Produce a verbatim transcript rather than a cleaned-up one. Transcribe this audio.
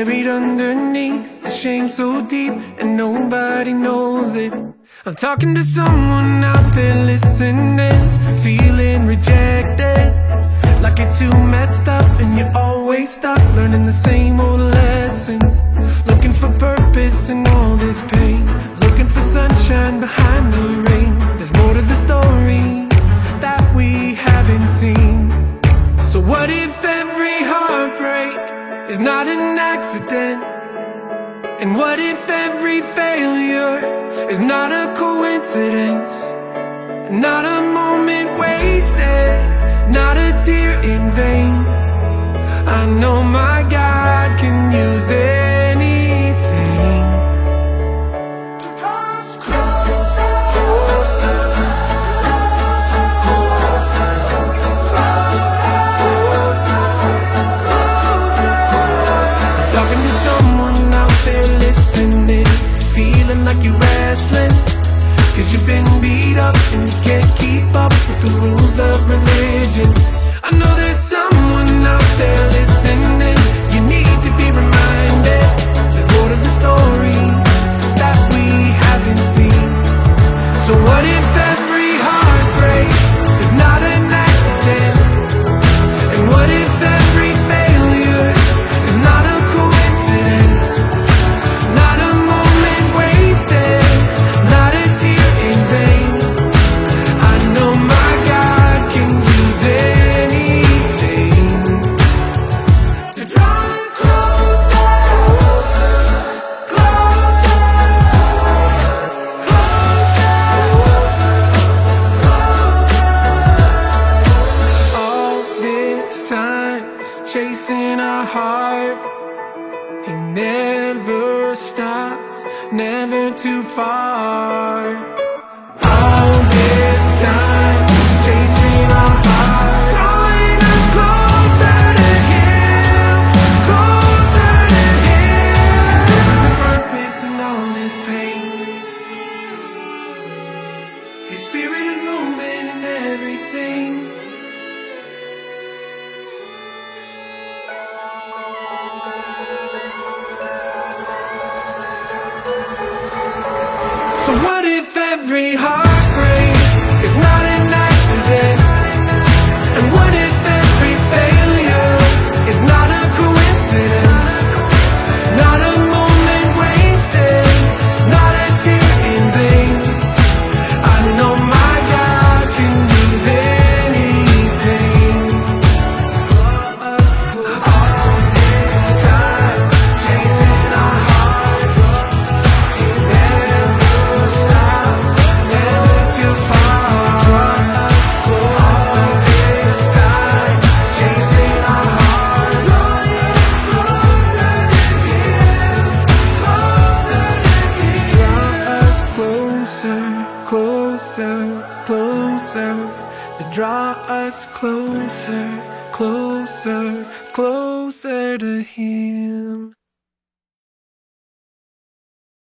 buried underneath the shame so deep, and nobody knows it. I'm talking to someone out there listening, feeling rejected, like you're too messed up and you're always stuck learning the same old lessons. Looking for purpose in all this pain, looking for sunshine behind the rain. There's more to the story that we haven't seen. So what if every heartbreak is not an accident? And what if every failure is not a coincidence? Not a moment wasted, not a tear in vain. I know my God can use anything to draw us closer, closer, closer, closer, closer, closer. I'm talking to someone out there listening, feeling like you're wrestling, 'cause you've been beat up and you can't keep up with the rules of religion. I know there's someone out there listening, you need to be reminded. There's more to the story that we haven't seen. So what if every heartbreak is not an accident? And what if every failure is not a coincidence? Not a moment wasted, not a tear in vain. I know my God can use anything to draw us closer, closer, closer, closer. All this time is chasing our heart. He never stops, never too far. All this time is chasing our heart, drawing us closer to Him, closer to Him. There's a purpose in all this pain. His Spirit is moving in everything. So what if every heartbreak is not an accident? And what if every failure is not a coincidence? Not a moment wasted, not a tear in vain. I know my God can use anything. Us all this time chasing our heart, it never stops, never too far. Us closer this time, chasing our heart, drawing us closer to Him, closer to Him. Draw us closer, closer, closer. Draw us closer, closer, closer to Him.